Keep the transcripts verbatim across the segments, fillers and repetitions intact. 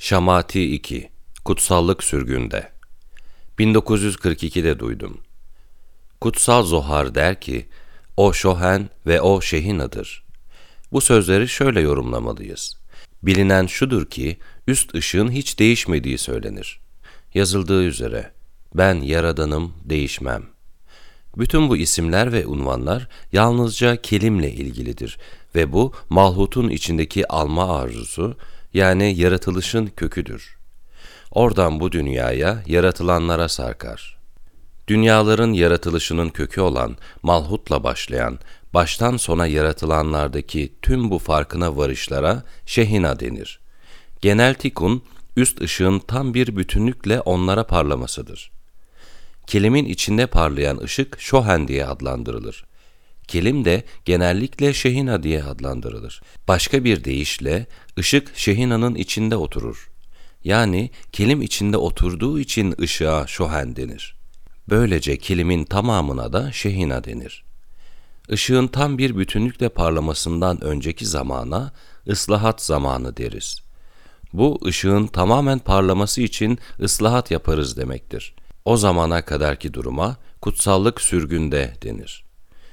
Şamati iki Kutsallık Sürgünde bin dokuz yüz kırk ikide duydum. Kutsal Zohar der ki, o Şohen ve o Şehina'dır. Bu sözleri şöyle yorumlamalıyız. Bilinen şudur ki, üst ışığın hiç değişmediği söylenir. Yazıldığı üzere, ben Yaradanım, değişmem. Bütün bu isimler ve unvanlar yalnızca kelimle ilgilidir ve bu malhutun içindeki alma arzusu, yani yaratılışın köküdür. Oradan bu dünyaya, yaratılanlara sarkar. Dünyaların yaratılışının kökü olan, malhutla başlayan, baştan sona yaratılanlardaki tüm bu farkına varışlara şehina denir. Genel tikun, üst ışığın tam bir bütünlükle onlara parlamasıdır. Kelimin içinde parlayan ışık şohen diye adlandırılır. Kelim de genellikle şehina diye adlandırılır. Başka bir deyişle ışık şehinanın içinde oturur. Yani kelim içinde oturduğu için ışığa şohen denir. Böylece kelimin tamamına da şehina denir. Işığın tam bir bütünlükle parlamasından önceki zamana ıslahat zamanı deriz. Bu ışığın tamamen parlaması için ıslahat yaparız demektir. O zamana kadarki duruma kutsallık sürgünde denir.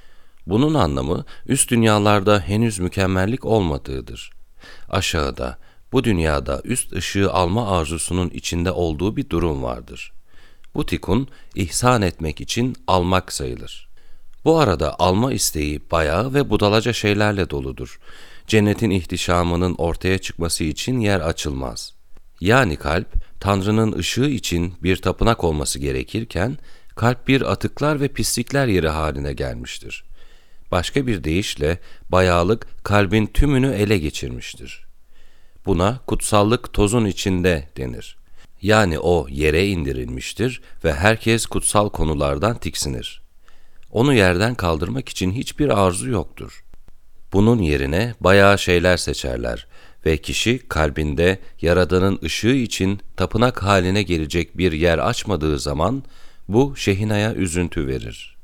Bunun anlamı üst dünyalarda henüz mükemmellik olmadığıdır. Aşağıda, bu dünyada üst ışığı alma arzusunun içinde olduğu bir durum vardır. Bu tikun, ihsan etmek için almak sayılır. Bu arada alma isteği bayağı ve budalaca şeylerle doludur. Cennetin ihtişamının ortaya çıkması için yer açılmaz. Yani kalp, Tanrı'nın ışığı için bir tapınak olması gerekirken, kalp bir atıklar ve pislikler yeri haline gelmiştir. Başka bir deyişle, bayağılık kalbin tümünü ele geçirmiştir. Buna kutsallık tozun içinde denir. Yani o yere indirilmiştir ve herkes kutsal konulardan tiksinir. Onu yerden kaldırmak için hiçbir arzu yoktur. Bunun yerine bayağı şeyler seçerler ve kişi kalbinde Yaradan'ın ışığı için tapınak haline gelecek bir yer açmadığı zaman bu şehinaya üzüntü verir.